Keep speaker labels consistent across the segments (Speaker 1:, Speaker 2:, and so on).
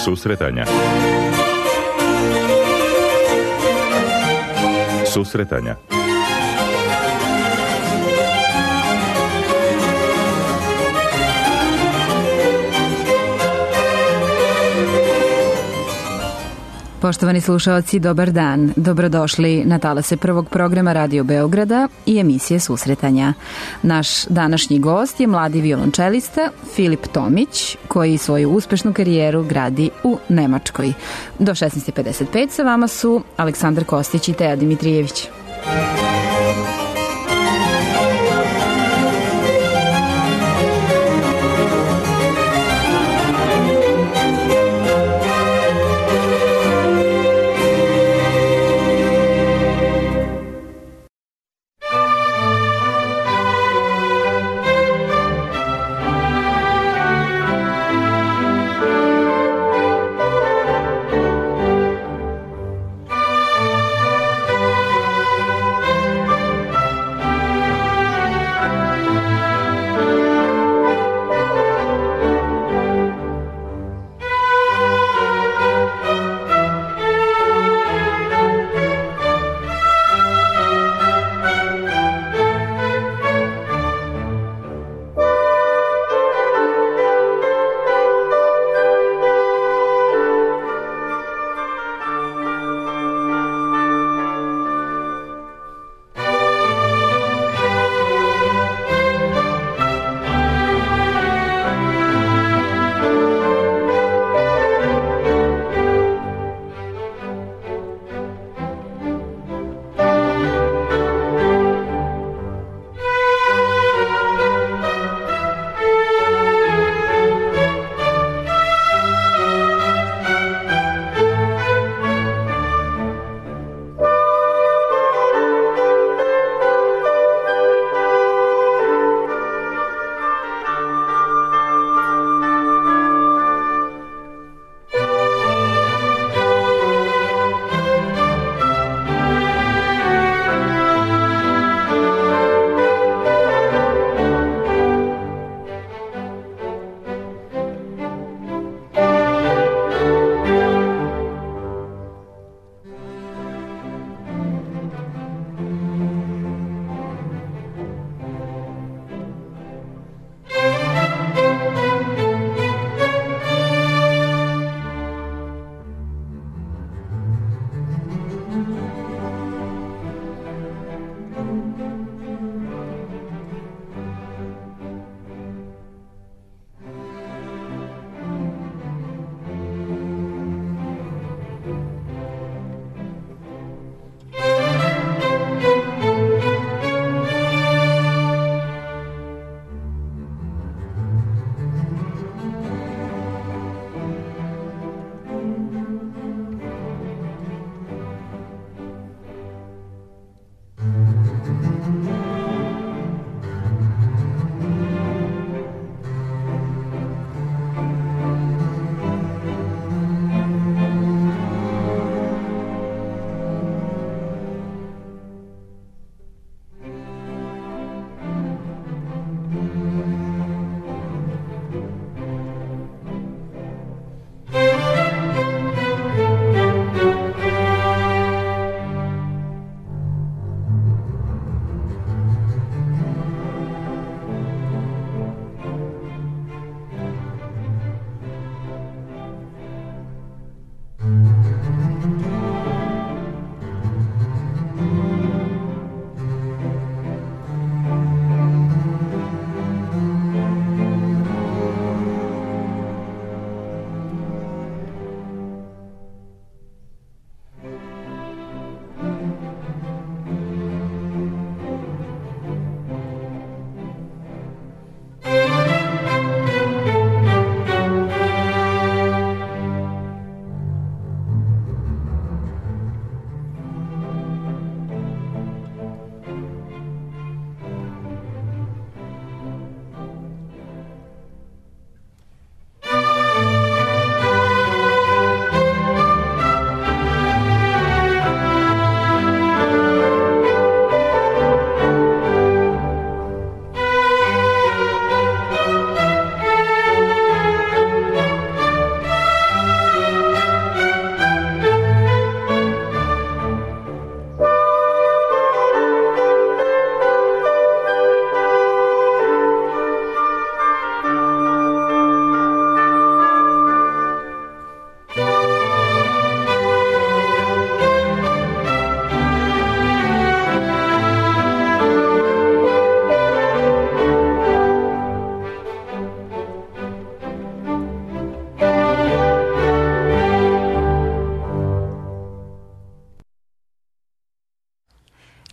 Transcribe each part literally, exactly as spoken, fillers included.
Speaker 1: Susretanja. Susretanja.
Speaker 2: Poštovani slušaoci, dobar dan. Dobrodošli na talase prvog programa Radio Beograda i emisije Susretanja. Naš današnji gost je mladi violončelista Filip Tomić, koji svoju uspešnu karijeru gradi u Nemačkoj. Do šesnaest pedeset pet sa vama su Aleksandar Kostić i Teja Dimitrijević.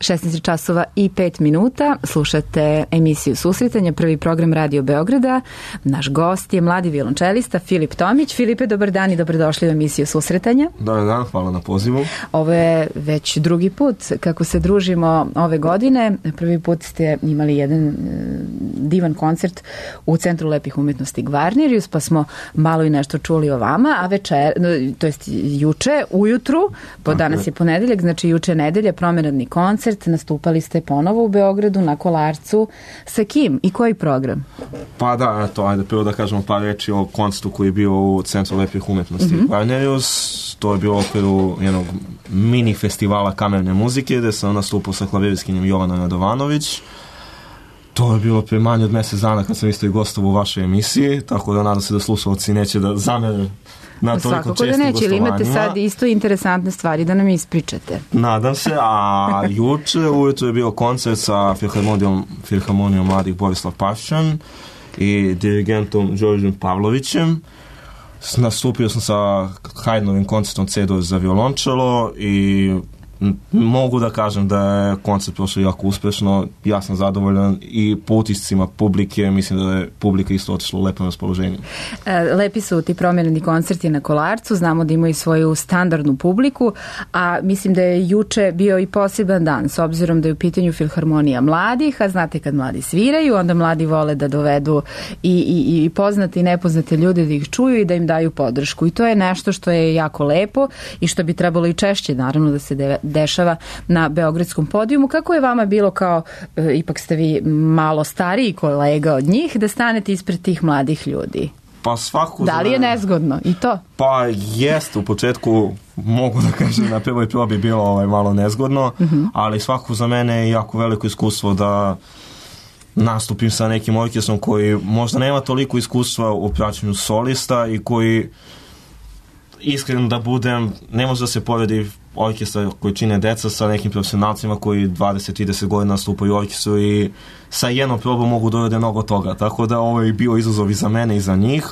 Speaker 2: šesnaest časova i pet minuta. Slušate emisiju Susretanja, prvi program Radio Beograda. Naš gost je mladi violončelista Filip Tomić. Filipe, dobar dan i dobrodošli u emisiju Susretanja.
Speaker 1: Dobar dan, hvala na pozivu.
Speaker 2: Ovo je već drugi put kako se družimo ove godine. Prvi put ste imali jedan divan koncert u Centru lepih umetnosti Gvarnerius, pa smo malo i nešto čuli o vama, a večer, to jest juče, ujutru, po danas je ponedeljak, znači juče nedelje, promenadni koncert, nastupali ste ponovo u Beogradu na Kolarcu. Sa kim i koji program?
Speaker 1: Pa da, eto, ajde prvo da kažemo par reči o koncertu koji je bio u Centru lepih umetnosti mm-hmm. Gvarnerius. To je bilo u okviru jednog mini festivala kamerne muzike, gde sam nastupao sa klaviriskinjem Jovana Radovanović. To je bilo pre manje od mesec dana kad sam isto i gostovao u vašoj emisiji, tako da nadam se da slušalci neće da zamere na toliko čestim gostovanjima. Svakako da neće, ili imate sad isto interesantne stvari da nam ispričate. Nadam se, a juče ujutro je bio koncert sa Filharmonijom, Filharmonijom mladih Borislav Pašćan i dirigentom Đorđem Pavlovićem. Nastupio sam sa Haydnovim koncertom C-dur za violončelo i mogu da kažem da je koncert prošao jako uspešno, ja sam zadovoljan i po utiscima publike, mislim da je publika isto otišla u lepom raspoloženju.
Speaker 2: Lepi su ti promenjeni koncerti na Kolarcu, znamo da imaju svoju standardnu publiku, a mislim da je juče bio i poseban dan, s obzirom da je u pitanju Filharmonija mladih, a znate kad mladi sviraju, onda mladi vole da dovedu i, i, i poznate i nepoznate ljude da ih čuju i da im daju podršku. I to je nešto što je jako lepo i što bi trebalo i češće, naravno, da se deve dešava na beogradskom podijumu. Kako je vama bilo kao, e, ipak ste vi malo stariji kolega od njih, da stanete ispred tih mladih ljudi?
Speaker 1: Pa svako...
Speaker 2: Da li je nezgodno i to?
Speaker 1: Pa jest, u početku mogu da kažem na prvoj probi bilo ovaj, malo nezgodno, mm-hmm. ali svako za mene je jako veliko iskustvo da nastupim sa nekim orkestrom koji možda nema toliko iskustva u praćenju solista i koji, iskreno da budem, ne može da se poredi orkestra koji čine deca sa nekim profesionalcima koji dvadeset do trideset godina nastupaju u orkestru i sa jednom probom mogu da urade mnogo toga. Tako da ovo je bio izazov i za mene i za njih,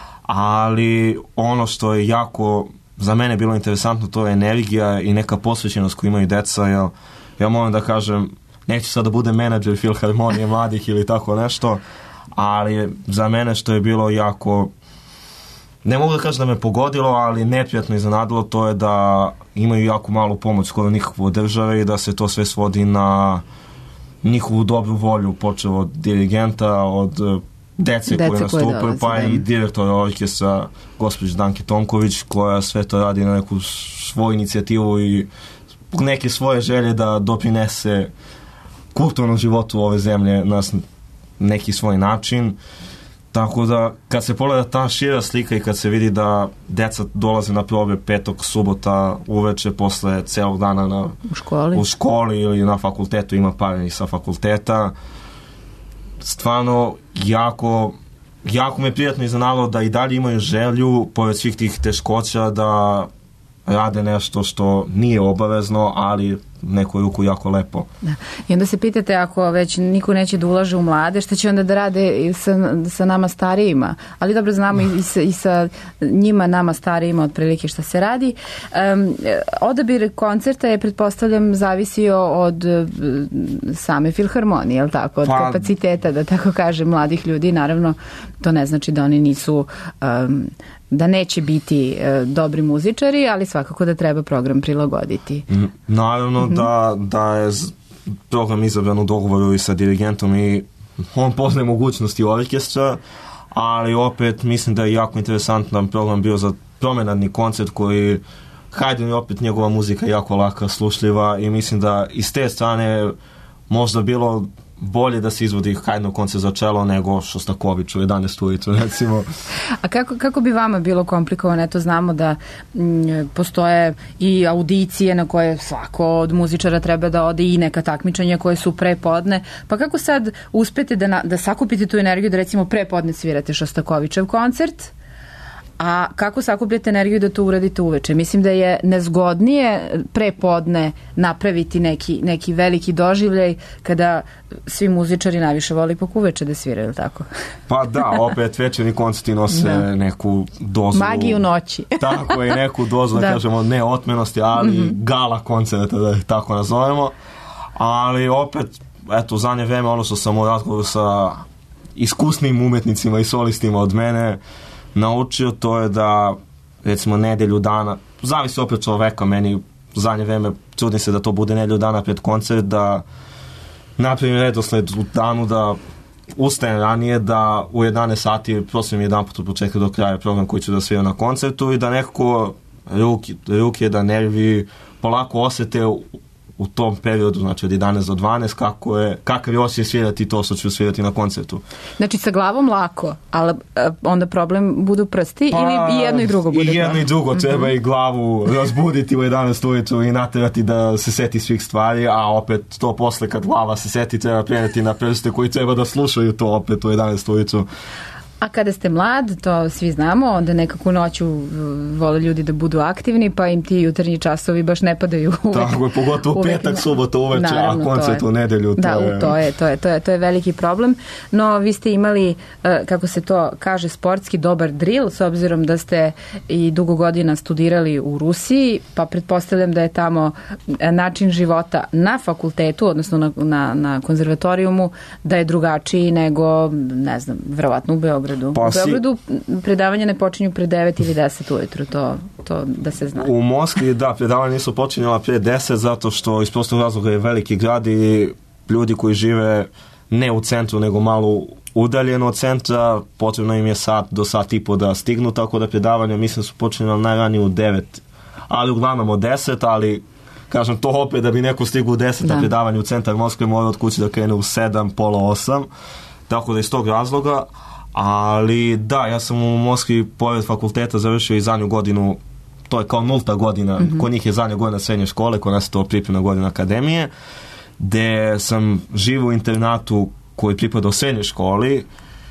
Speaker 1: ali ono što je jako za mene bilo interesantno, to je energija i neka posvećenost koju imaju deca. Ja, ja moram da kažem, neću sad da budem menadžer Filharmonije mladih ili tako nešto, ali za mene što je bilo jako, ne mogu da kažem da me pogodilo, ali neprijatno iznenadilo, to je da imaju jako malu pomoć, skoro nikakvu od države i da se to sve svodi na njihovu dobru volju, počeo od dirigenta, od dece, dece koje nastupaju, pa i direktora orkestra gospođa Danke Tonković, koja sve to radi na neku svoju inicijativu i neke svoje želje da doprinese kulturnom životu ove zemlje na neki svoj način. Tako da, kad se pogleda ta šira slika i kad se vidi da deca dolaze na probe petog, subota, uveče, posle celog dana na,
Speaker 2: u, školi.
Speaker 1: u školi ili na fakultetu, ima par sa fakulteta, stvarno jako, jako me je prijatno iznenadilo da i dalje imaju želju, pored svih tih teškoća, da rade nešto što nije obavezno, ali neku ruku jako lepo.
Speaker 2: Da. I onda se pitate, ako već niko neće da ulaže u mlade, šta će onda da rade sa, sa nama starijima? Ali dobro, znamo i, i, sa, i sa njima, nama starijima, otprilike šta se radi. Um, odabir koncerta je, pretpostavljam, zavisio od uh, same Filharmonije, je li tako? Od pa, kapaciteta, da tako kažem, mladih ljudi. Naravno, to ne znači da oni nisu... Um, da neće biti e, dobri muzičari, ali svakako da treba program prilagoditi.
Speaker 1: Naravno mm-hmm. da, da je program izabran u dogovoru i sa dirigentom i on poznaje mogućnosti orkestra, ali opet mislim da je jako interesantan program bio za promenadni koncert koji Haydn je opet njegova muzika jako laka, slušljiva i mislim da iz te strane možda bilo bolje da se izvodi Haydnov koncert za čelo nego Šostaković u jedanaest ujutru, recimo.
Speaker 2: A kako, kako bi vama bilo komplikovano? Eto, znamo da m, postoje i audicije na koje svako od muzičara treba da ode i neka takmičenja koje su prepodne. Pa kako sad uspete da, na, da sakupite tu energiju da recimo prepodne svirate Šostakovićev koncert, a kako sakupljate energiju da to uradite uveče? Mislim da je nezgodnije prepodne napraviti neki, neki veliki doživljaj kada svi muzičari najviše vole ipak uveče da sviraju, tako?
Speaker 1: Pa da, opet večerni koncerti nose da. neku dozu...
Speaker 2: magiju noći.
Speaker 1: Tako je, neku dozu, da, da kažemo, ne otmenosti, ali mm-hmm. gala koncerta, da tako nazovemo. ali opet, eto, u zadnje vreme ono što sam u razgovoru sa iskusnim umetnicima i solistima od mene naučio, to je da recimo nedelju dana, zavisi opet čoveka, meni u zadnje vreme čudim se da to bude nedelju dana pred koncert, da napravim redosled u danu, da ustajem ranije, da u jedanaest sati prosim jedan put od početka do kraja program koji ću da sviram na koncertu i da nekako ruke, ruke da nervi polako osete u, u tom periodu, znači od jedanaest do dvanaest, kako je, kakav je osjećaj svirati to što ću svirati na koncertu.
Speaker 2: Znači sa glavom lako, ali onda problem budu prsti pa, ili i jedno i drugo bude?
Speaker 1: I jedno i drugo, treba mm-hmm. i glavu razbuditi u jedanaest ujutru i naterati da se seti svih stvari, a opet to posle kad glava se seti treba preneti na prste koji treba da slušaju to opet u jedanaest ujutru.
Speaker 2: A kada ste mlad, to svi znamo, onda nekako noću vole ljudi da budu aktivni, pa im ti jutarnji časovi baš ne padaju uvek.
Speaker 1: Tako je, pogotovo u petak, subota uveče, a koncert u nedelju.
Speaker 2: Da, to je... To, je, to, je, to, je, to je veliki problem. No, vi ste imali, kako se to kaže, sportski dobar drill, s obzirom da ste i dugo godina studirali u Rusiji, pa pretpostavljam da je tamo način života na fakultetu, odnosno na, na, na konzervatorijumu, da je drugačiji nego, ne znam, verovatno u Beogradu. Pa u Beogradu predavanja ne počinju pre devet ili deset ujutru, to, to da se zna.
Speaker 1: U Moskvi, da, predavanja nisu počinjala pre deset, zato što iz prostog razloga je veliki grad i ljudi koji žive ne u centru, nego malo udaljeno od centra, potrebno im je sat do sat i po da stignu, tako da predavanja, mislim, su počinjala najranije u devet, ali uglavnom od deset, ali kažem to opet da bi neko stigao u deset na predavanje u centar Moskve, mora od kuće da krene u sedam, pola osam, tako da iz tog razloga. Ali da, ja sam u Moskvi pored fakulteta završio i zadnju godinu, to je kao nulta godina, mm-hmm. kod njih je zadnja godina srednje škole, kod nas je to pripremna godina akademije, gde sam živio u internatu koji pripada u srednjoj školi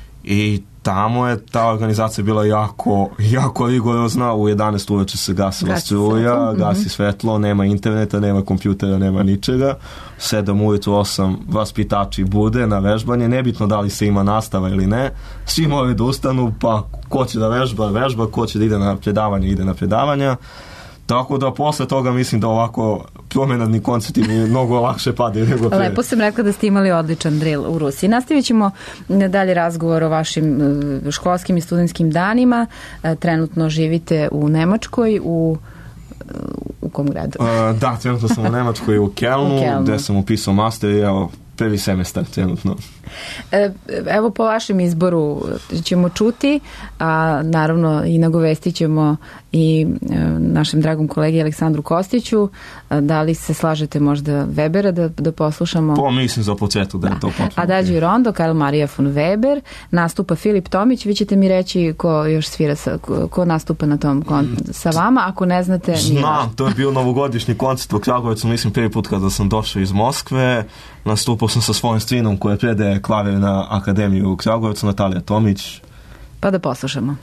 Speaker 1: i tamo je ta organizacija bila jako, jako rigorozna. U jedanaest uveče se gasila struja, mm-hmm. gasi svetlo, nema interneta, nema kompjutera, nema ničega. sedam ujutru, osam vaspitači bude na vežbanje, nebitno da li se ima nastava ili ne, svi moraju da ustanu, pa ko će da vežba, vežba, ko će da ide na predavanje, ide na predavanja. Tako da posle toga mislim da ovako promenadni koncerti mi mnogo lakše padaju nego pre.
Speaker 2: Lepo sam rekla da ste imali odličan drill u Rusiji. Nastavit ćemo dalje razgovor o vašim školskim i studentskim danima. Trenutno živite u Nemačkoj, u u kom gradu?
Speaker 1: Uh, da, trenutno sam u Nemačkoj u Kelnu, u Kelnu. Gde sam upisao master i evo prvi semestar trenutno.
Speaker 2: Evo po vašem izboru ćemo čuti, a naravno i nagovestit ćemo i našem dragom kolegi Aleksandru Kostiću. Da li se slažete možda Webera da, da poslušamo?
Speaker 1: Po mislim za početak da, da je to potpuno.
Speaker 2: Adagio Rondo, Karl Maria von Weber, nastupa Filip Tomić. Vi ćete mi reći ko još svira, sa, ko, ko nastupa na tom kon, sa vama, ako ne znate.
Speaker 1: Znam, to je bio novogodišnji koncert u Kragujevcu, mislim prvi put kada sam došao iz Moskve. Nastupao sam sa svojim strinom koja predaje klavir na Akademiju u Kragujevcu, Natalija Tomić.
Speaker 2: Pa da poslušamo.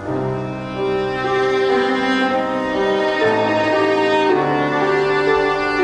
Speaker 3: Thank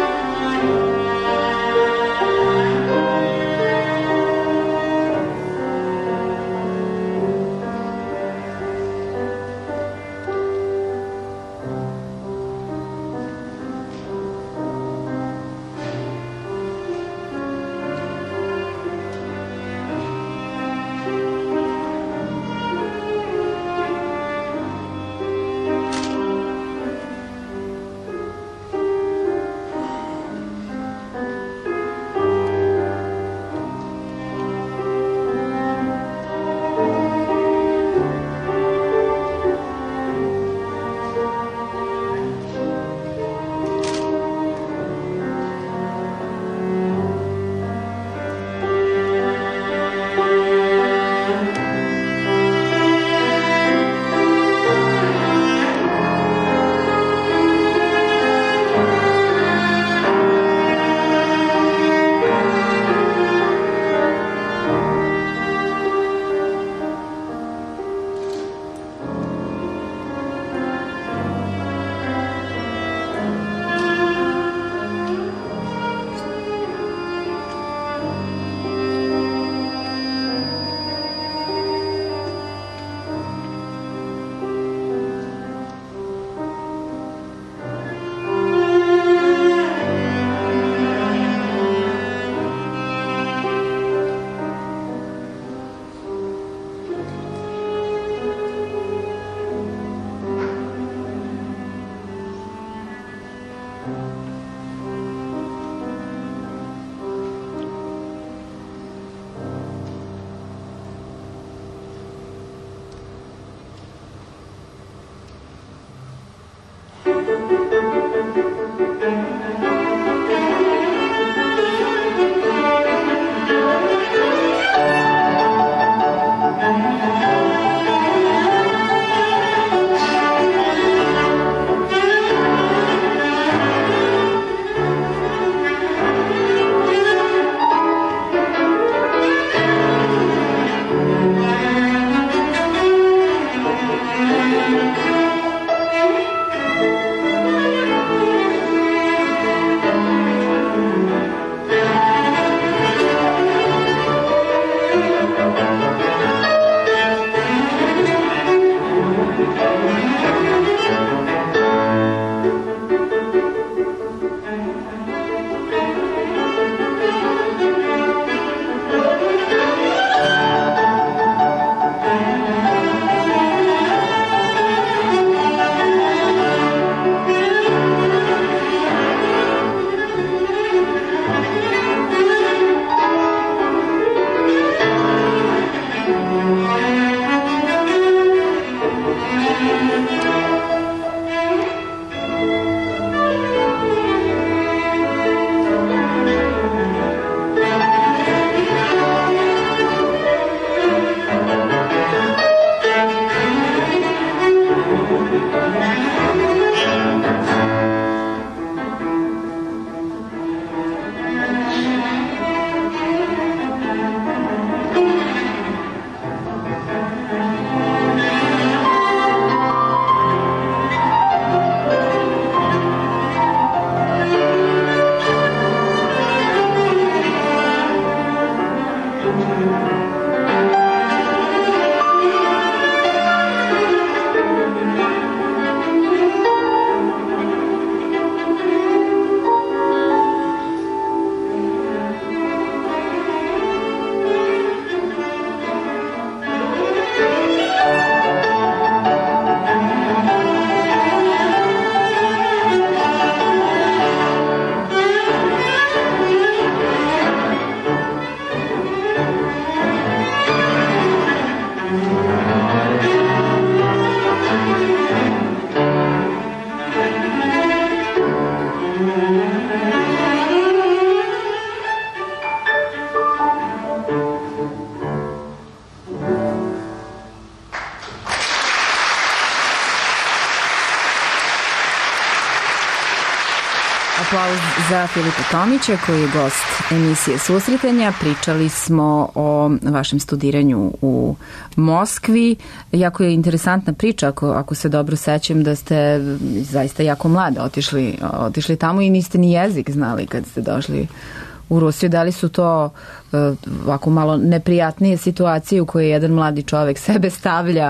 Speaker 2: Aplauz za Filipa Tomića koji je gost emisije Susretanja. Pričali smo o vašem studiranju u Moskvi. Jako je interesantna priča, ako, ako se dobro sećam, da ste zaista jako mlade otišli, otišli tamo i niste ni jezik znali kad ste došli u Rusiju. Da li su to uh, ovako malo neprijatnije situacije u koje jedan mladi čovek sebe stavlja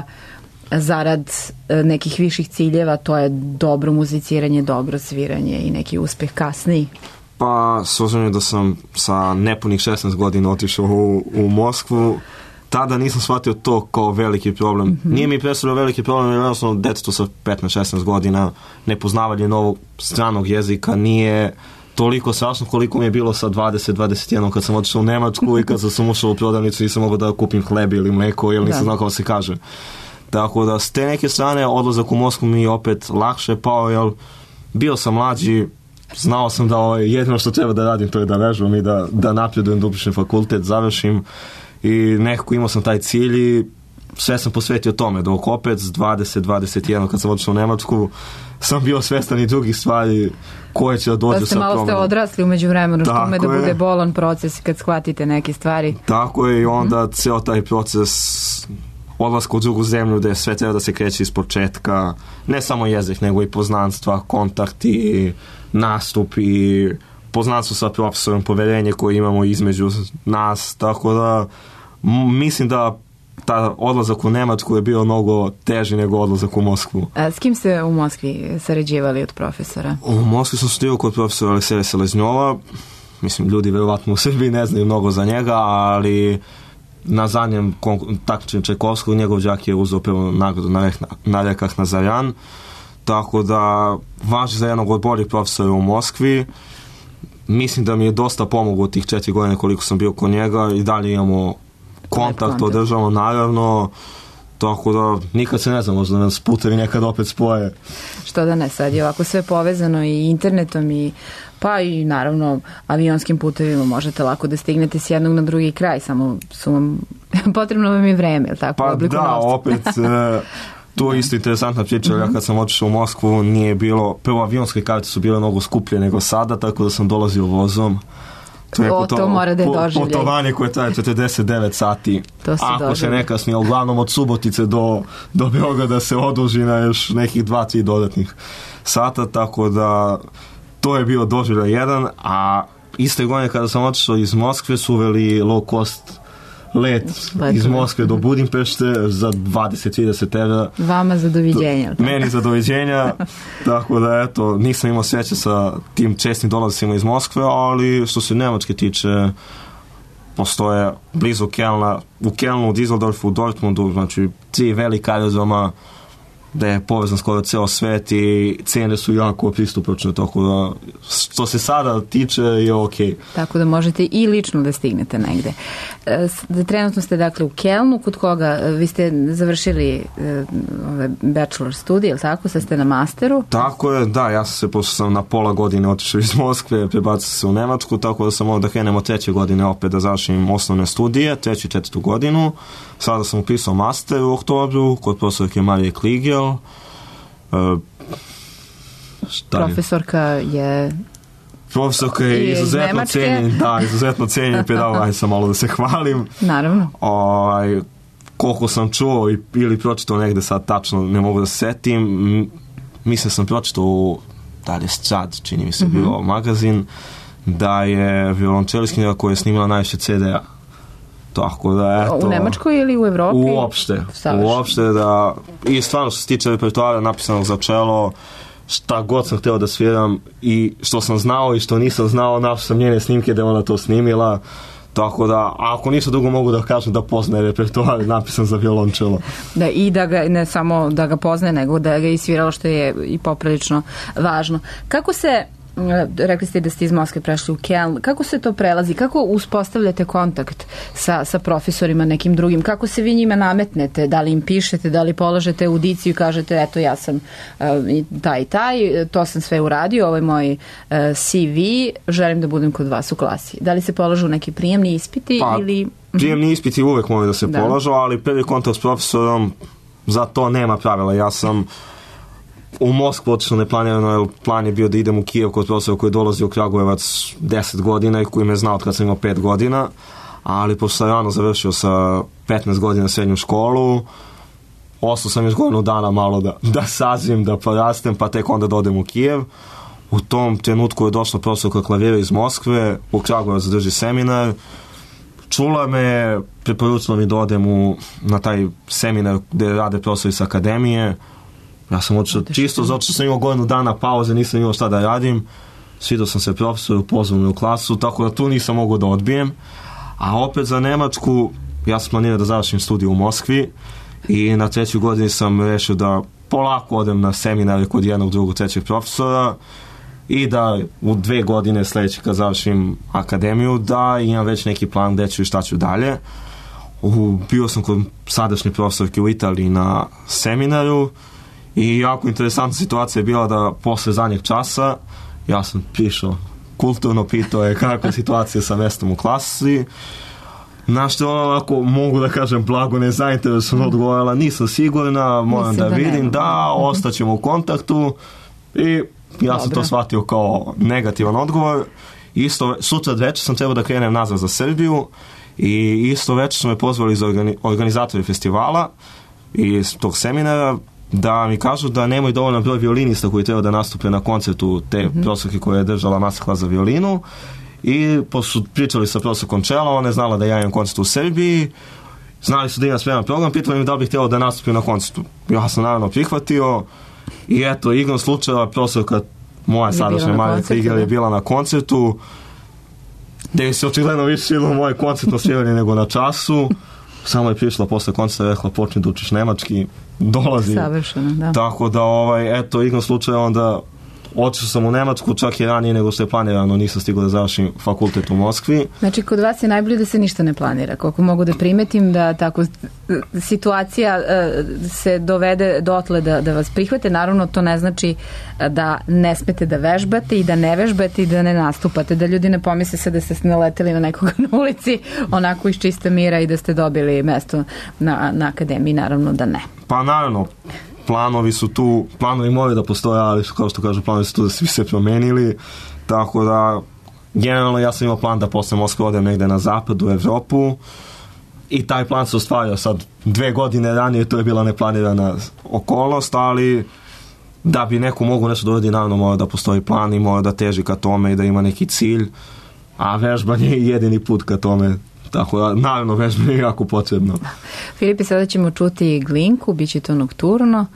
Speaker 2: zarad nekih viših ciljeva, to je dobro muziciranje, dobro sviranje i neki uspeh kasniji?
Speaker 1: Pa, s obzirom da sam sa nepunih šesnaest godina otišao u, u Moskvu, tada nisam shvatio to kao veliki problem. Mm-hmm. Nije mi predstavljao veliki problem, jer jednostavno detetu sa petnaest šesnaest godina, nepoznavanje novog stranog jezika nije toliko strašno koliko mi je bilo sa dvadeset dvadeset jedan kad sam otišao u Nemačku i kad sam ušao u prodavnicu i sam mogao da kupim hleb ili mleko ili nisam znao kako se kaže. Tako da s te neke strane odlazak u Moskvu mi je opet lakše pao, jer bio sam mlađi, znao sam da ovaj, jedino što treba da radim to je da vežbam i da, da napredujem, da upišem fakultet, završim i nekako imao sam taj cilj i sve sam posvetio tome, dok opet s dvadeset dvadeset jedan kad sam otišao u Nemačku sam bio svestan i drugih stvari koje će da dođu
Speaker 2: pa
Speaker 1: sa promjenom.
Speaker 2: Pa ste malo ste odrasli umeđu vremenu, što ume da bude bolan proces kad shvatite neke stvari.
Speaker 1: Tako je i onda mm. ceo taj proces odlaska u drugu zemlju gde sve treba da se kreće iz početka, ne samo jezik, nego i poznanstva, kontakti, nastupi, poznanstvo sa profesorom, poverenje koje imamo između nas, tako da m- mislim da ta odlazak u Nemačku je bio mnogo teži nego odlazak u Moskvu.
Speaker 2: A s kim ste u Moskvi sarađivali od profesora?
Speaker 1: U Moskvi sam studirao kod profesora Aleksija Seleznjova. Mislim, ljudi verovatno u Srbiji ne znaju mnogo za njega, ali na zadnjem takmičenju Čajkovskog njegov đak je uzeo prvo nagradu na, rek, na rekah Nazarjan. tako da važi za jednog od boljih profesora u Moskvi. Mislim da mi je dosta pomogao tih četiri godine koliko sam bio kod njega i dalje imamo kontakt, održavamo naravno, tako da nikad se ne znam, možda nas putevi nekad opet spoje.
Speaker 2: Što da ne, sad je ovako sve povezano i internetom i pa i naravno avionskim putevima možete lako da stignete s jednog na drugi kraj, samo su vam potrebno vam je vreme, ili tako?
Speaker 1: Pa da, novca. Opet to je isto interesantna priča, mm-hmm. ja kad sam otišao u Moskvu nije bilo, prvo avionske karte su bile mnogo skuplje nego sada, tako da sam dolazio vozom. To je
Speaker 2: o, to mora da je doživljaj.
Speaker 1: Putovanje koje traje četrdeset devet sati. Ako se ne kasnije, uglavnom od Subotice do, do Beograda se oduži na još nekih dva, tri dodatnih sata, tako da to je bio doživljaj jedan, a iste godine kada sam otišao iz Moskve su uveli low cost let Leto. iz Moskve do Budimpešte za dvadeset do trideset evra.
Speaker 2: Vama za doviđenja.
Speaker 1: Meni za doviđenja, tako da eto, nisam imao sreće sa tim čestim dolazicima iz Moskve, ali što se Nemačke tiče, postoje blizu Kelna, u Kelnu, u Düsseldorfu, u Dortmundu, znači tri velika aerodroma da je povezan skoro ceo svet i cene su jako pristupačne, tako da što se sada tiče je okej. Okay.
Speaker 2: Tako da možete i lično da stignete negde. E, trenutno ste dakle u Kelnu, kod koga vi ste završili e, ove bachelor studije, ili tako? Sad ste na masteru?
Speaker 1: Tako je, da, ja sam se, pošto sam na pola godine otišao iz Moskve, prebacio se u Nemačku, tako da sam ovdje da krenemo treće godine opet da završim osnovne studije, treću i četvrtu godinu. Sada sam upisao master u oktobru kod profesorke Marije Kligel. Uh,
Speaker 2: Profesorka je...
Speaker 1: Profesorka je izuzetno cijenjen, da, izuzetno cijenjen pedagog, aj sam malo da se hvalim.
Speaker 2: Naravno.
Speaker 1: O, koliko sam čuo ili pročitao negde, sad tačno ne mogu da se setim, mislim sam pročitao u, da li je Strad, čini mi se, mm-hmm. bio magazin, da je violončeliskinja koja je snimala najviše ce de a. Tako da, eto,
Speaker 2: u Nemačkoj ili u Evropi?
Speaker 1: Uopšte. Savršen. Uopšte da, i stvarno što se tiče repertoara napisanog za čelo, šta god sam hteo da sviram i što sam znao i što nisam znao, našao sam njene snimke da je ona to snimila, tako da, ako ništa drugo mogu da kažem da poznaje repertoar napisan za violončelo.
Speaker 2: Da, i da ga, ne samo da ga poznaje, nego da ga isviralo, što je i poprilično važno. Kako se, rekli ste da ste iz Moskve prešli u Keln, kako se to prelazi, kako uspostavljate kontakt sa, sa profesorima nekim drugim, kako se vi njima nametnete, da li im pišete, da li polažete audiciju i kažete eto ja sam uh, taj i taj, to sam sve uradio, ovo je moj uh, ce ve, želim da budem kod vas u klasi. Da li se polažu neki prijemni ispiti
Speaker 1: pa,
Speaker 2: ili...
Speaker 1: Prijemni ispiti uvek moraju da se da. polažu, ali prvi kontakt s profesorom, za to nema pravila. Ja sam u Moskvu otišao neplanirano, jer plan je bio da idem u Kijev kod profesora koji dolazi u Kragujevac deset godina i koji me znao od kad sam imao pet godina, ali pošto sam rano završio sa petnaest godina srednju školu, ostao sam još godinu dana malo da, da sazim, da porastem, pa tek onda da odem u Kijev. U tom trenutku je došla profesorka klavira iz Moskve, u Kragujevac drži seminar, čula me, preporučila mi da odem u, na taj seminar gde rade profesori sa akademije. Ja sam otišao čisto zato što sam imao godinu dana pauze, nisam imao šta da radim, svidao sam se profesoru, pozvao me u klasu, tako da tu nisam mogao da odbijem. A opet za Nemačku, ja sam planirao da završim studiju u Moskvi i na trećoj godini sam rešio da polako odem na seminare kod jednog, drugog, trećeg profesora i da u dve godine sledeće kad završim akademiju da imam već neki plan gde ću i šta ću dalje. U, bio sam kod sadašnje profesorke u Italiji na seminaru i jako interesantna situacija je bila da posle zadnjeg časa ja sam prišao kulturno, pitao je kakva je situacija sa mestom u klasi, na što ona onako, mogu da kažem, blago nezainteresovano odgovorila, nisam sigurna, moram Mislim da, da vidim, da, ostaćemo u kontaktu i ja Dobre. sam to shvatio kao negativan odgovor. Isto, sutra večer sam trebao da krenem nazad za Srbiju i isto večer su me pozvali za organi- organizatori festivala i tog seminara da mi kažu da nemaju dovoljno broj violinista koji treba da nastupe na koncertu te mm-hmm. profesorke koja je držala masterclass za violinu i su pričali sa profesorkom čela, ona je znala da ja imam koncert u Srbiji, znali su da imam spreman program, pitali mi da bih htjela da nastupim na koncertu. Ja sam naravno prihvatio i eto, igrom slučajeva profesorka moja sadašnja Marija Kligel je bila na koncertu gdje se očigledno više šilo moje koncertno sviranje nego na času. samo je prišla posle koncerta, rekla počni da učiš nemački, dolazi.
Speaker 2: Savršeno, da.
Speaker 1: Tako da, ovaj, eto, igrom slučaja onda otišao sam u Nemačku, čak i ranije nego što je planirano, nisam stigao da završim fakultet u Moskvi.
Speaker 2: Znači, kod vas je najbolje da se ništa ne planira, koliko mogu da primetim da tako situacija uh, se dovede dotle da, da vas prihvate. Naravno, to ne znači da ne smete da vežbate i da ne vežbate i da ne nastupate, da ljudi ne pomisle se da ste naleteli na nekoga na ulici onako iz čista mira i da ste dobili mesto na, na akademiji, naravno da ne.
Speaker 1: Pa naravno, planovi su tu, planovi moraju da postoje, ali kao što kažu, planovi su tu da svi se promenili, tako da generalno ja sam imao plan da posle Moskve odem negde na zapad u Evropu i taj plan se ostvario sad dve godine ranije, to je bila neplanirana okolnost, ali da bi neko mogu nešto dovedi, naravno mora da postoji plan i mora da teži ka tome i da ima neki cilj, a vežbanje je jedini put ka tome. Tako da, naravno, vežbanje je jako potrebno.
Speaker 2: Filipe, sada ćemo čuti Glinku, bit će to nokturno.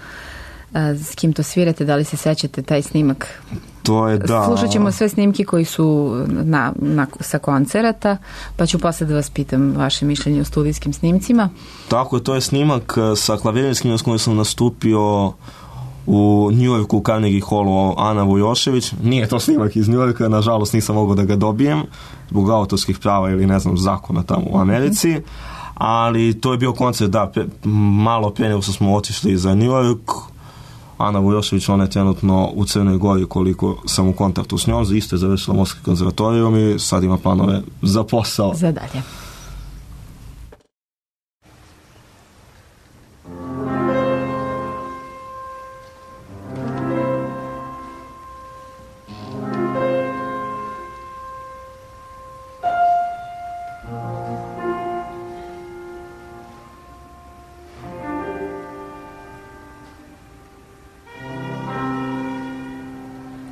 Speaker 2: S kim to svirate, da li se sećate taj snimak?
Speaker 1: To je da.
Speaker 2: Slušat ćemo sve snimke koji su na, na, sa koncerata, pa ću posle da vas pitam vaše mišljenje o studijskim snimcima.
Speaker 1: Tako je, to je snimak sa klavirinskim s kojim sam nastupio u New Yorku u Carnegie Hallu Ana Vujošević. Nije to snimak iz New Yorka, nažalost nisam mogao da ga dobijem zbog autorskih prava ili ne znam zakona tamo u Americi, ali to je bio koncert da pe, malo pre nego što smo otišli za New York. Ana Vujošević, ona je trenutno u Crnoj Gori koliko sam u kontaktu s njom, isto je završila Moskvi konzervatorijum i sad ima planove za posao.
Speaker 2: Za dalje.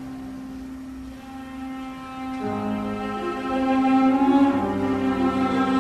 Speaker 3: Thank you.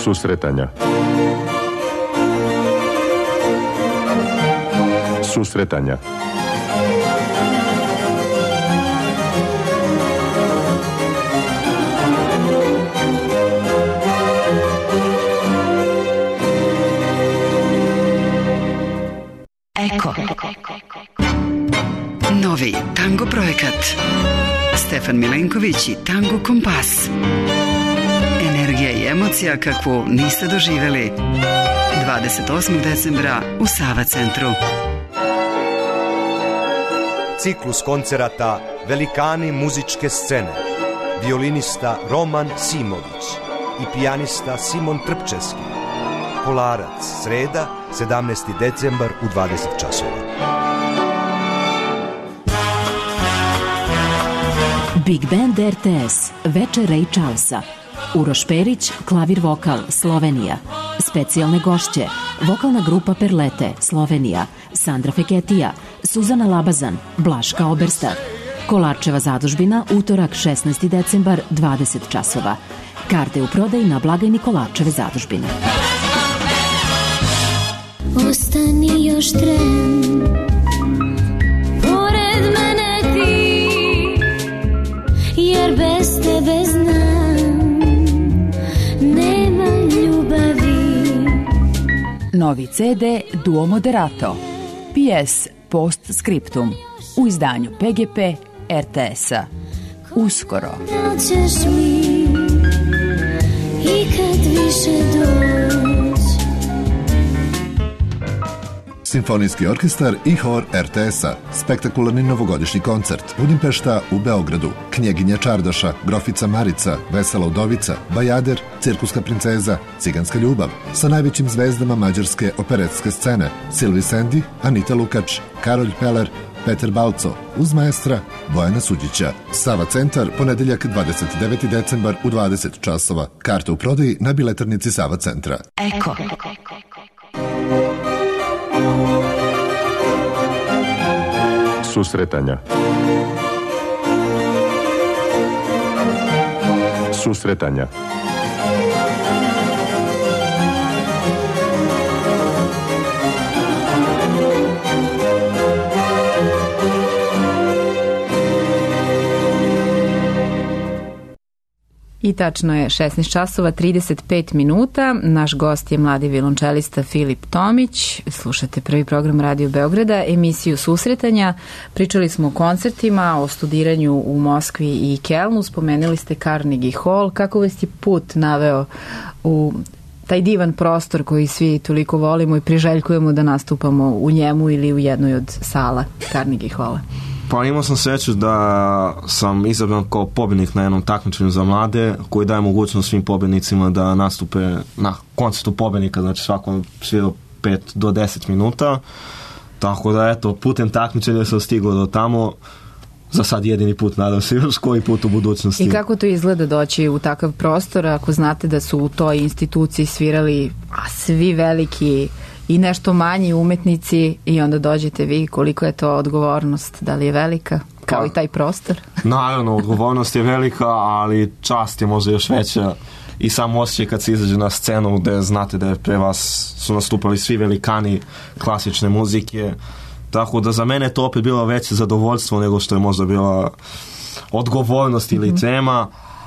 Speaker 3: Susretanja. Susretanja.
Speaker 4: Eko. Novi tango projekat. Stefan Milenković i Tango Kompas. Energija i emocija kakvu niste doživjeli. dvadeset osmog decembra u Sava centru.
Speaker 5: Ciklus koncerata Velikani muzičke scene. Violinista Roman Simović i pijanista Simon Trpčevski. Kolarac, sreda, sedamnaesti decembar u dvadeset časova.
Speaker 6: Big Band R T S, večer Ray Charlesa. Uroš Perić, klavir vokal, Slovenija. Specijalne gošće, vokalna grupa Perlete, Slovenija. Sandra Feketija, Suzana Labazan, Blaška Oberstar. Kolarčeva zadužbina, utorak šesnaesti decembar, dvadeset časova. Karte u prodaji na blagajni Kolarčeve zadužbine.
Speaker 7: Ostani još tren, pored mene ti, jer bez tebe znam, nema ljubavi.
Speaker 2: Novi C D Duo Moderato. P S Post Scriptum u izdanju P G P R T S-a. Uskoro.
Speaker 7: Da ćeš mi ikad više doći.
Speaker 8: Simfonijski orkestar i hor R T S-a. Spektakularni novogodišnji koncert. Budimpešta u Beogradu. Knjeginja Čardaša, Grofica Marica, Vesela Udovica, Bajader, Cirkuska princeza, Ciganska ljubav. Sa najvećim zvezdama mađarske operetske scene. Silvi Sendi, Anita Lukač, Karolj Peler, Peter Balco, uz maestra Bojana Suđića. Sava centar, ponedeljak dvadeset deveti decembar u dvadeset časova. Karta u prodaji na biletarnici Sava centra.
Speaker 4: Eko.
Speaker 3: Susretanja. Susretanja.
Speaker 2: I tačno je šesnaest časova trideset pet minuta. Naš gost je mladi violončelista Filip Tomić. Slušate prvi program Radio Beograda, emisiju Susretanja. Pričali smo o koncertima, o studiranju u Moskvi i Kelnu. Spomenuli ste Carnegie Hall. Kako vas je put naveo u taj divan prostor koji svi toliko volimo i priželjkujemo da nastupamo u njemu ili u jednoj od sala Carnegie Halla?
Speaker 1: Pa imao sam sreću da sam izabran kao pobjednik na jednom takmičenju za mlade koji daje mogućnost svim pobjednicima da nastupe na koncertu pobjednika, znači svako svira pet do deset minuta. Tako da eto, putem takmičenja sam stigao do tamo. Za sad jedini put, nadam se još koji put u budućnosti.
Speaker 2: I kako to izgleda doći u takav prostor ako znate da su u toj instituciji svirali a svi veliki i nešto manji umetnici i onda dođete vi, koliko je to odgovornost, da li je velika kao pa, i taj prostor? Naravno,
Speaker 1: odgovornost je velika, ali čast je možda još veća i sam osjećaj kad se izađe na scenu gde znate da je pre vas su nastupali svi velikani klasične muzike, tako da za mene je to opet bilo veće zadovoljstvo nego što je možda bila odgovornost ili mm-hmm. tema,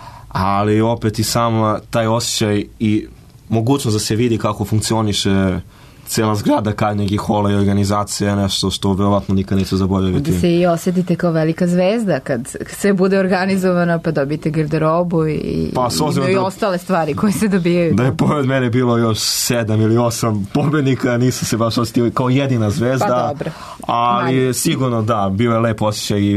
Speaker 1: ali opet i sam taj osjećaj i mogućnost da se vidi kako funkcioniše cijela zgrada Carnegie Halla i organizacija je nešto što verovatno nikad neće zaboraviti.
Speaker 2: Da se i osjetite kao velika zvezda kad sve bude organizovano, pa dobite garderobu i, pa, i, i da, ostale stvari koje se dobijaju.
Speaker 1: Da je pored mene bilo još sedam ili osam pobjednika, nisu se baš osjetili kao jedina zvezda.
Speaker 2: Pa dobro.
Speaker 1: Ali Manje. Sigurno da, bio je lep osjećaj i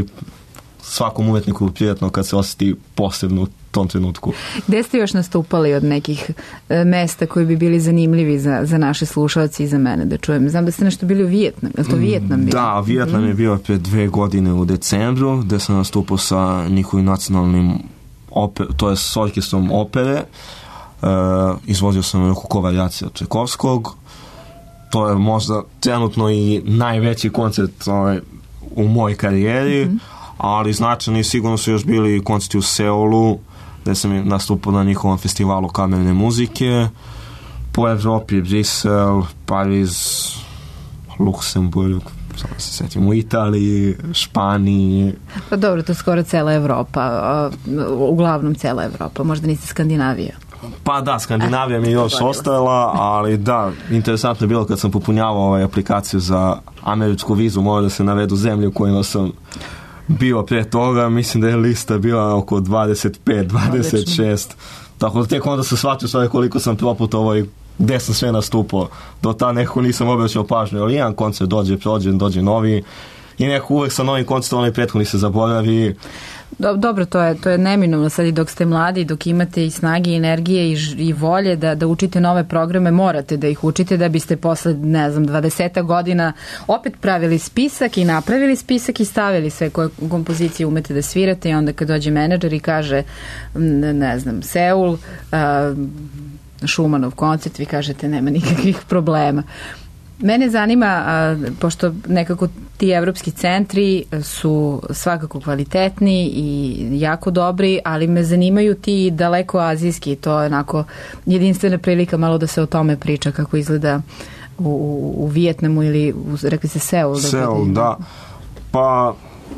Speaker 1: svakom umetniku prijetno kad se osjeti posebno u tom trenutku.
Speaker 2: Gde ste još nastupali od nekih e, mesta koji bi bili zanimljivi za, za naše slušalci i za mene da čujem? Znam da ste nešto bili u Vijetnam. Je li to Vijetnam bio?
Speaker 1: Da, Vijetnam mm. je bio pre dve godine u decembru gde sam nastupao sa njihovim nacionalnim oper, to je s orkestrom opere. E, izvozio sam Rokoko varijacija Čajkovskog. To je možda trenutno i najveći koncert ovaj, u mojoj karijeri. Mm-hmm. Ali značajni sigurno su još bili koncerti u Seulu, gde sam nastupao na njihovom festivalu kamerne muzike. Po Evropi, Brisel, Pariz, Luksemburg, samo se sjetim, u Italiji, Španiji.
Speaker 2: Pa dobro, to je skoro cela Evropa, uglavnom cela Evropa, možda niste Skandinavija.
Speaker 1: Pa da, Skandinavija mi je još ostala, ali da, interesantno je bilo kad sam popunjavao ovaj aplikaciju za američku vizu, mora da se navedu zemlje u kojima sam bio pre toga, mislim da je lista bila oko dvadeset pet dvadeset šest, tako da tek onda se shvatio sve koliko sam proputovao i gde sam sve nastupao. Do tada nekako nisam obraćao pažnju, ali jedan koncert dođe, prođe, dođe novi i nekako uvek sa novim koncertom onaj prethodni se zaboravi.
Speaker 2: Dobro, to je, to je neminovno sad i dok ste mladi, dok imate i snage i energije i, i volje da, da učite nove programe, morate da ih učite da biste posle, ne znam, dvadeset godina opet pravili spisak i napravili spisak i stavili sve koje kompozicije umete da svirate i onda kad dođe menadžer i kaže, ne znam, Seul, uh, Šumanov koncert, vi kažete nema nikakvih problema. Mene zanima, a, pošto nekako ti evropski centri su svakako kvalitetni i jako dobri, ali me zanimaju ti daleko azijski, to je onako jedinstvena prilika malo da se o tome priča kako izgleda u, u, u Vijetnamu ili u, rekli se Seul.
Speaker 1: Seul, da. Pa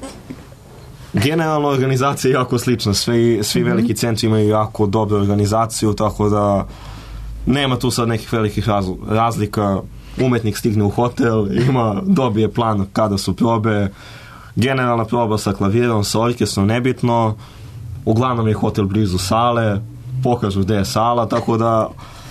Speaker 1: generalno organizacija je jako slična, svi, svi mm-hmm. veliki centri imaju jako dobru organizaciju, tako da nema tu sad nekih velikih razlika. Umetnik stigne u hotel, ima, dobije plan kada su probe, generalna proba sa klavirom, sa orkestrom, nebitno, uglavnom je hotel blizu sale, pokažu gde je sala, tako da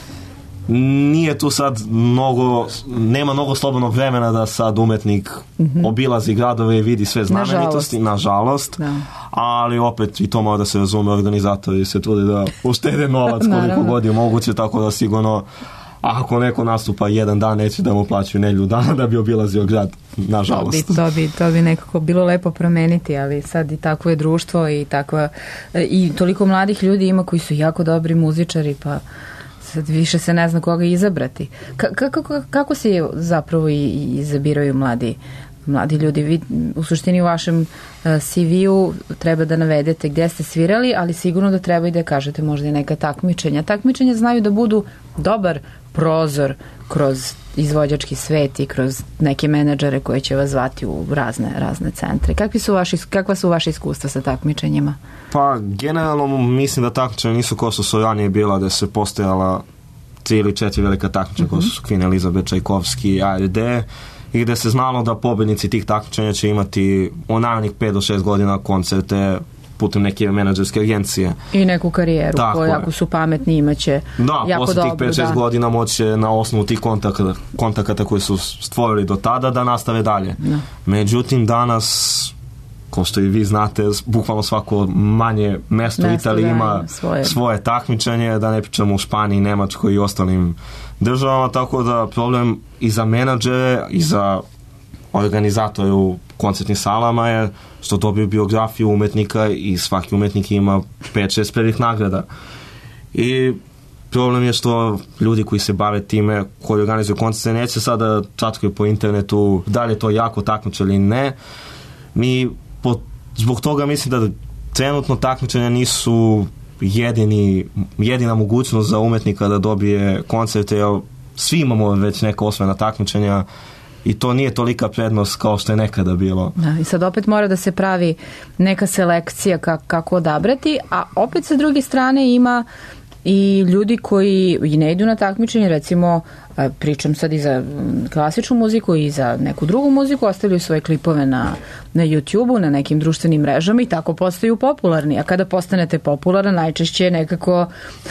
Speaker 1: nije tu sad mnogo, nema mnogo slobodnog vremena da sad umetnik mm-hmm. obilazi gradove i vidi sve znamenitosti, nažalost, da. Ali opet i to mora da se razume, organizatori se trude da uštede novac koliko god je moguće, tako da sigurno ako neko nastupa jedan dan, neće da mu plaćaju nedjelju dana da bi obilazio grad, nažalost.
Speaker 2: To bi, to bi, to bi nekako bilo lepo promeniti, ali sad i takvo je društvo i takva, i toliko mladih ljudi ima koji su jako dobri muzičari, pa sad više se ne zna koga izabrati. Ka, kako, kako se zapravo i, i izabiraju mladi mladi ljudi? Vi, u suštini u vašem uh, C V-u treba da navedete gdje ste svirali, ali sigurno da treba i da kažete možda i neka takmičenja. Takmičenja znaju da budu dobar prozor kroz izvođački svet i kroz neke menadžere koje će vas zvati u razne, razne centre. Kakvi su vaši, kakva su vaše iskustva sa takmičenjima?
Speaker 1: Pa generalno mislim da takmičenja nisu kao što su ranije bila, da se postojala tri ili četiri velika takmičenja, mm-hmm. kao su Queen Elizabeth, Čajkovski, A R D, i gde se znalo da pobednici tih takmičenja će imati u narednih pet do šest godina koncerte putem neke menadžerske agencije.
Speaker 2: I neku karijeru, koju ako su pametni imaće
Speaker 1: da,
Speaker 2: jako dobro.
Speaker 1: Da, posle tih pet šest godina moće na osnovu tih kontakata, kontakata koje su stvorili do tada da nastave dalje. Da. Međutim, danas, kao što i vi znate, bukvalno svako manje mesto u Italiji ima svoje. svoje takmičenje, da ne pričamo u Španiji, Nemačkoj i ostalim državama, tako da problem i za menadžere i za organizatore u koncertnim salama je što dobiju biografiju umetnika i svaki umetnik ima pet šest prvih nagrada. I problem je što ljudi koji se bave time, koji organizuju koncerte, neće sada čačkaju po internetu da li je to jako takmiče ili ne. Mi po, zbog toga mislim da trenutno takmičenja nisu jedini, jedina mogućnost za umetnika da dobije koncerte, jer svi imamo već neka osvojena takmičenja i to nije tolika prednost kao što je nekada bilo.
Speaker 2: Da, i sad opet mora da se pravi neka selekcija kako odabrati, a opet sa druge strane ima i ljudi koji i ne idu na takmičenje, recimo pričam sad i za klasičnu muziku i za neku drugu muziku, ostavljaju svoje klipove na, na YouTube-u, na nekim društvenim mrežama i tako postaju popularni. A kada postanete popularan, najčešće nekako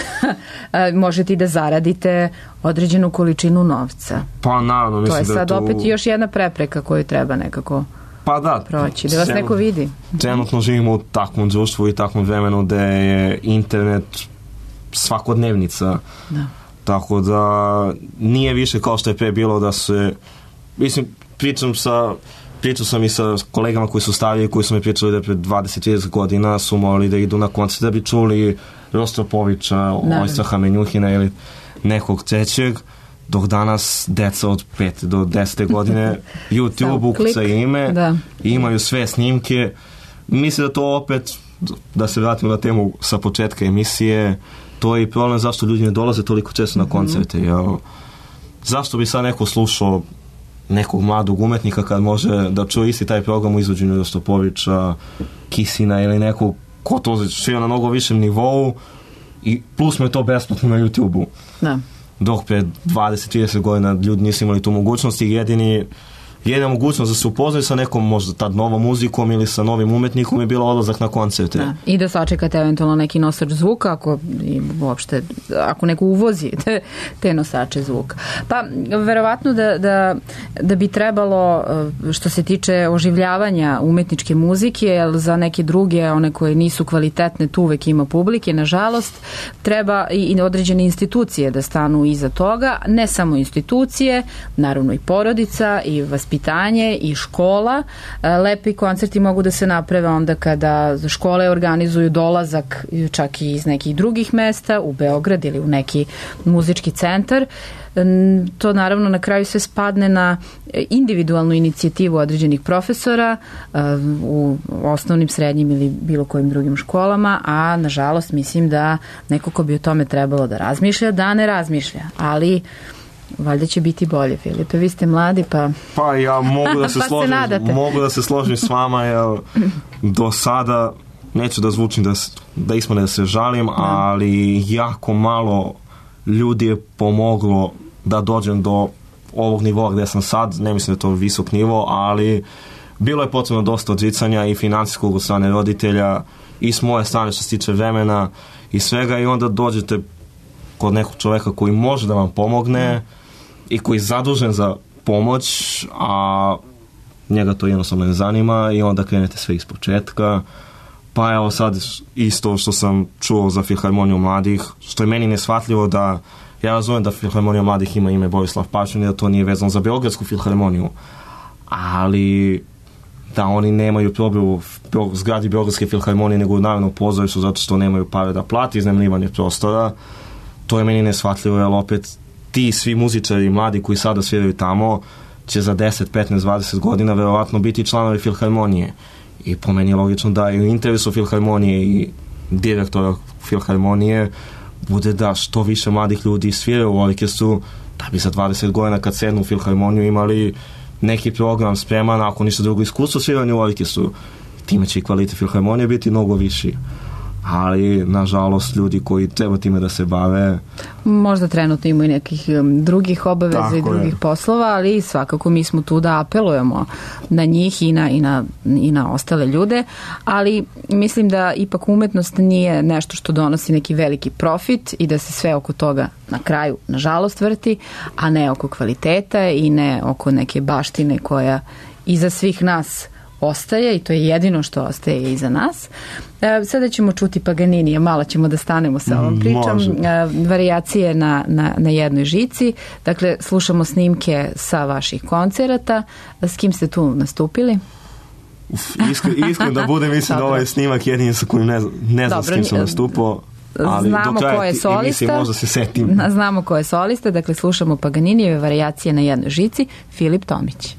Speaker 2: možete i da zaradite određenu količinu novca.
Speaker 1: Pa naravno, mislim da je
Speaker 2: to... To je sad
Speaker 1: to...
Speaker 2: opet još jedna prepreka koju treba nekako
Speaker 1: pa da,
Speaker 2: proći, da vas neko vidi.
Speaker 1: Trenutno živimo u takvom društvu i takvom vremenu da je internet svakodnevnica. Da. Tako da nije više kao što je pre bilo da se, mislim, pričam sa pričao sam i sa kolegama koji su stariji, koji su mi pričali da pred dvadeset trideset godina su morali da idu na koncert da bi čuli Rostropovića, Ojstraha Menjuhina ili nekog trećeg, dok danas deca od pet do deset godine YouTube ukuca ime, da. Imaju sve snimke. Mislim da to opet da se vratimo na temu sa početka emisije, to je i problem zašto ljudi ne dolaze toliko često na koncerte. Jel? Zašto bi sad neko slušao nekog mladog umetnika kad može da čuje isti taj program u izvođenju Rostoporića, Kisina ili nekog ko to šira na mnogo višem nivou i plus mu je to besplatno na YouTube-u.
Speaker 2: Da.
Speaker 1: Dok pre dvadeset trideset godina ljudi nisu imali tu mogućnost i jedini jedina mogućnost da se upoznaju sa nekom možda tad novom muzikom ili sa novim umetnikom je bilo odlazak na koncerte.
Speaker 2: Da. I da sačekate eventualno neki nosač zvuka ako i uopšte, ako neko uvozi te, te nosače zvuka. Pa verovatno da, da, da bi trebalo što se tiče oživljavanja umetničke muzike, jer za neke druge, one koje nisu kvalitetne, tu uvek ima publike, nažalost, treba i, i određene institucije da stanu iza toga, ne samo institucije, naravno i porodica i vaspitanje pitanje i škola. Lepi koncerti mogu da se naprave onda kada škole organizuju dolazak čak i iz nekih drugih mesta u Beograd ili u neki muzički centar. To naravno na kraju sve spadne na individualnu inicijativu određenih profesora u osnovnim, srednjim ili bilo kojim drugim školama, a nažalost mislim da neko ko bi o tome trebalo da razmišlja, da ne razmišlja, ali valjda će biti bolje, Filipe. Vi ste mladi, pa...
Speaker 1: Pa ja mogu da se
Speaker 2: pa
Speaker 1: složim,
Speaker 2: se
Speaker 1: mogu da se složim s vama, jer do sada, neću da zvučim da, da ismane da se žalim, ali jako malo ljudi je pomoglo da dođem do ovog nivoa gde sam sad, ne mislim da je to visok nivo, ali bilo je potrebno dosta odricanja i financijskog od strane roditelja i s moje strane što se tiče vremena i svega i onda dođete kod nekog čoveka koji može da vam pomogne i koji je zadužen za pomoć, a njega to jednostavno ne zanima i onda krenete sve iz početka. Pa evo sad isto što sam čuo za Filharmoniju mladih, što je meni neshvatljivo da ja razumijem da Filharmonija mladih ima ime Borislav Pašin i da to nije vezano za Beogradsku filharmoniju, ali da oni nemaju problem u zgradi Beogradske filharmonije nego u Narodnom pozorištu zato što nemaju pare da plati iznajmljivanje prostora. To je meni neshvatljivo, jer opet ti svi muzičari mladi koji sada sviraju tamo će za deset, petnaest, dvadeset godina verovatno biti članovi filharmonije. I po meni je logično da i u interesu filharmonije i direktora filharmonije bude da što više mladih ljudi sviraju u orkestru, da bi za dvadeset godina kad sednu u filharmoniju imali neki program spreman, ako ništa drugo iskustvo sviranja u orkestru. Time će i kvalitet filharmonije biti mnogo viši. Ali, nažalost, ljudi koji treba time da se bave...
Speaker 2: Možda trenutno imaju nekih drugih obaveza tako i drugih je. Poslova, ali svakako mi smo tu da apelujemo na njih i na, i, na, i na ostale ljude, ali mislim da ipak umetnost nije nešto što donosi neki veliki profit i da se sve oko toga na kraju, nažalost, vrti, a ne oko kvaliteta i ne oko neke baštine koja iza svih nas ostaje i to je jedino što ostaje iza nas. E, sada ćemo čuti Paganinija, malo ćemo da stanemo sa ovom pričom. E, varijacije na, na, na jednoj žici. Dakle, slušamo snimke sa vaših koncerata. S kim ste tu nastupili?
Speaker 1: Iskreno iskren da budem, mislim da ovaj snimak jedini sa kojim ne, ne znam s kim sam nastupao. Ali
Speaker 2: znamo ko je solista.
Speaker 1: Možda se setim.
Speaker 2: Znamo ko je solista. Dakle, slušamo Paganinijeve varijacije na jednoj žici. Filip Tomić.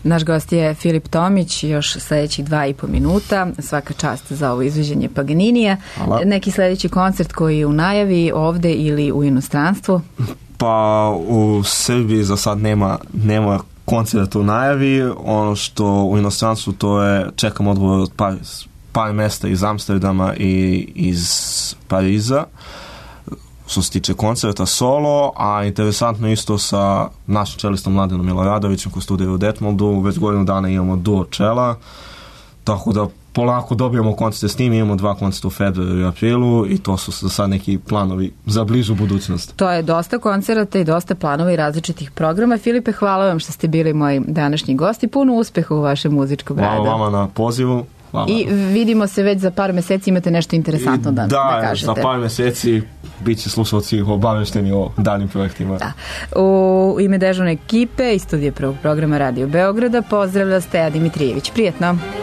Speaker 2: Naš gost je Filip Tomić, još sledećih dva i po minuta. Svaka čast za ovo izvođenje Paganinija.
Speaker 1: Hvala.
Speaker 2: Neki sledeći koncert koji je u najavi ovde ili u inostranstvu?
Speaker 1: Pa u Srbiji za sad nema, nema koncerta u najavi. Ono što u inostranstvu to je, čekam odgovor od par, par mesta iz Amsterdama i iz Pariza što se tiče koncerta solo, a interesantno isto sa našim čelistom Mladenom Miloradovićem koji studira u Detmoldu. Već godinu dana imamo duo čela, tako da polako dobijamo koncerte s njim, imamo dva koncerta u februaru i aprilu i to su za sad neki planovi za bližu budućnost.
Speaker 2: To je dosta koncerata i dosta planova i različitih programa. Filipe, hvala vam što ste bili moji današnji gosti. Puno uspeha u vašem muzičkom radu.
Speaker 1: Hvala vama na pozivu. Hvala.
Speaker 2: I vidimo se već za par meseci, imate nešto interesantno da,
Speaker 1: da,
Speaker 2: da kažete.
Speaker 1: Da, za par meseci bit će slušalci obavešteni o daljim projektima.
Speaker 2: Da. U ime dežurne ekipe i studije prvog programa Radio Beograda pozdravlja Steja Dimitrijević. Prijetno!